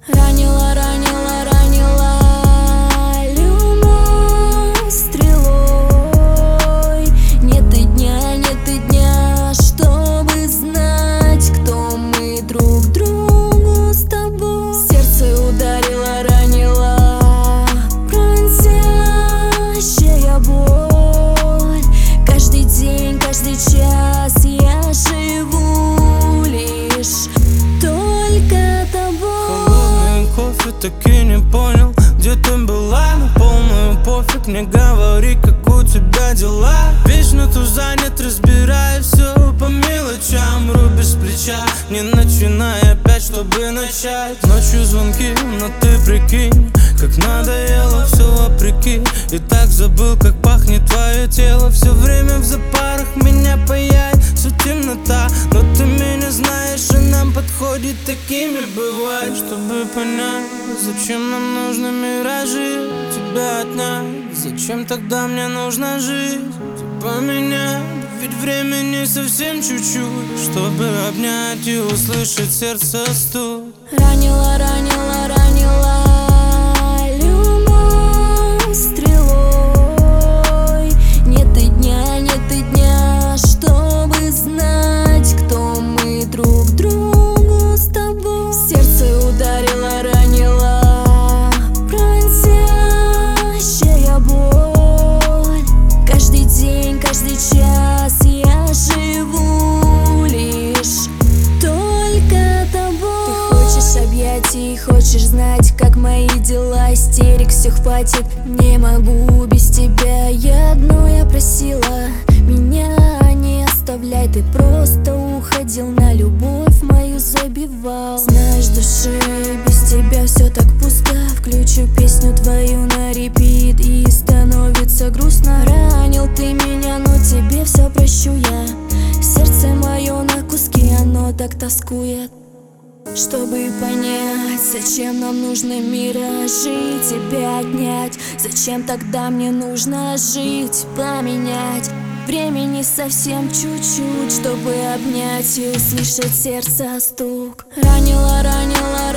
Ранила, ранила, ранила любовь стрелой. Нет и дня, чтобы знать, кто мы друг другу с тобой. Сердце ударило, ранило, пронзящая боль. Каждый день, каждый час я живу лишь только тобой. Кофе, так и не понял, где ты была, но полную пофиг. Не говори, как у тебя дела. Вечно тут занят, разбирая все по мелочам. Рубишь с плеча, не начинай опять, чтобы начать. Ночью звонки, но ты прикинь, как надоело все вопреки. И так забыл, как пахнет твое тело. Все время в запарах меня паяет все темнота. Но ты меня знаешь, и нам подходит, такими бывает. Чтобы понять, зачем нам нужны миражи, тебя отнять. Зачем тогда мне нужна жизнь, типа меня? Ведь времени совсем чуть-чуть, чтобы обнять и услышать сердце стук. Ранила, ранила, ранила любовь стрелой. Нет и дня, чтобы знать, кто мы друг другу с тобой. Сердце ударило, ранило, пронзящая боль. Каждый день, каждый час я живу лишь только тобой. Ты хочешь объятий, хочешь знать, как мои дела. Истерик, все хватит, не могу без тебя. Я одно я просила, меня не оставляй. Ты просто уходил, на любовь мою забивал. Знаешь, души, без тебя все так пусто. Включу песню твою на репит, и становится грустно. Ранил ты меня, но тебе все прощу я. Сердце мое на куски, оно так тоскует. Чтобы понять, зачем нам нужны миражи, тебя отнять. Зачем тогда мне нужно жить, поменять? Времени совсем чуть-чуть, чтобы обнять и услышать сердце стук. Ранила, ранила,